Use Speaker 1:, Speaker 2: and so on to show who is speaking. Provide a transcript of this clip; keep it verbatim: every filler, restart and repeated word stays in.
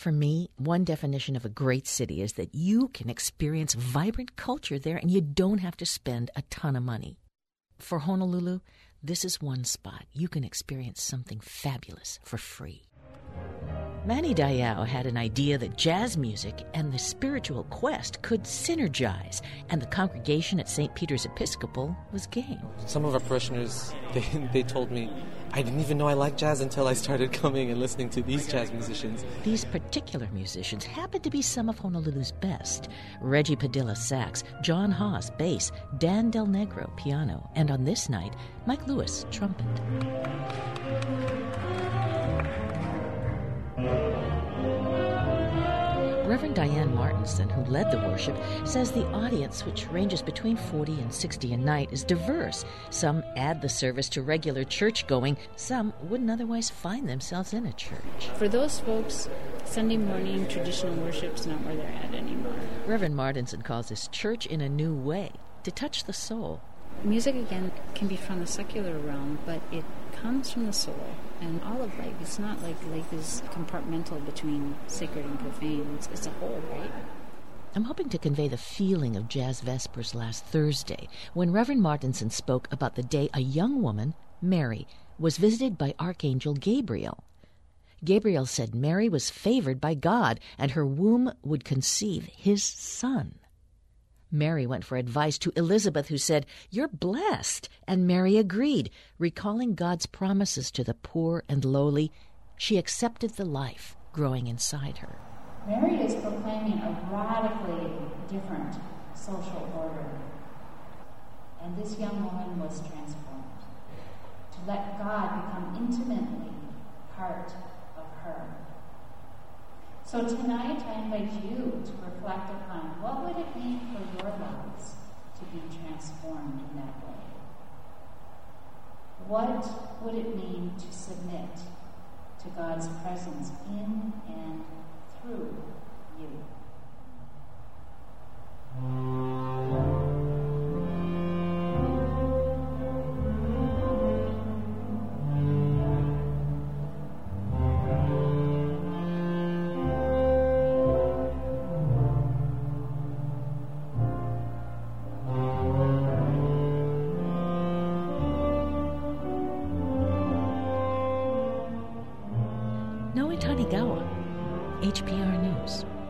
Speaker 1: For me, one definition of a great city is that you can experience vibrant culture there and you don't have to spend a ton of money. For Honolulu, this is one spot you can experience something fabulous for free. Manny Diao had an idea that jazz music and the spiritual quest could synergize, and the congregation at Saint Peter's Episcopal was game.
Speaker 2: Some of our parishioners, they, they told me, I didn't even know I liked jazz until I started coming and listening to these jazz musicians.
Speaker 1: These particular musicians happen to be some of Honolulu's best. Reggie Padilla sax, John Haas bass, Dan Del Negro piano, and on this night, Mike Lewis trumpet. Reverend Diane Martinson, who led the worship, says the audience, which ranges between forty and sixty a night, is diverse. Some add the service to regular church-going. Some wouldn't otherwise find themselves in a church.
Speaker 3: For those folks, Sunday morning traditional worship's not where they're at anymore.
Speaker 1: Reverend Martinson calls this church in a new way, to touch the soul.
Speaker 3: Music, again, can be from the secular realm, but it comes from the soul. And all of life, it's not like life is compartmental between sacred and profane. It's, it's a whole, right?
Speaker 1: I'm hoping to convey the feeling of Jazz Vespers last Thursday when Reverend Martinson spoke about the day a young woman, Mary, was visited by Archangel Gabriel. Gabriel said Mary was favored by God and her womb would conceive his son. Mary went for advice to Elizabeth, who said, "You're blessed," and Mary agreed. Recalling God's promises to the poor and lowly, she accepted the life growing inside her.
Speaker 4: Mary is proclaiming a radically different social order, and this young woman was transformed to let God become intimately part of her. So tonight I invite you to reflect upon what would it mean for your lives to be transformed in that way? What would it mean to submit to God's presence in and through you?
Speaker 1: Noe Tanigawa, H P R News.